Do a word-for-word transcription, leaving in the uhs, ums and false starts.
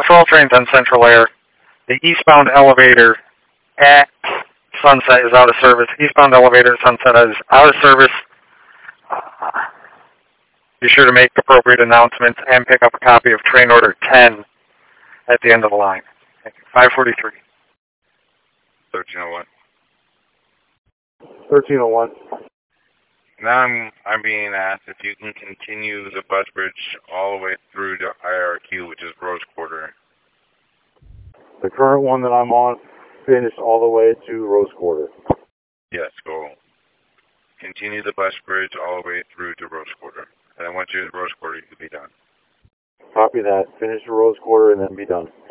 patrol trains on Central Air. The eastbound elevator at Sunset is out of service. Eastbound elevator at Sunset is out of service. Uh, be sure to make appropriate announcements and pick up a copy of train order ten at the end of the line. Thank you. five forty-three. thirteen oh one. thirteen oh one. Now I'm, I'm being asked if you can continue the bus bridge all the way through to I R Q, which is Rose Quarter. The current one that I'm on finished all the way to Rose Quarter. Yes, go. Continue the bus bridge all the way through to Rose Quarter. And then once you're at Rose Quarter, you can be done. Copy that. Finish the Rose Quarter and then be done.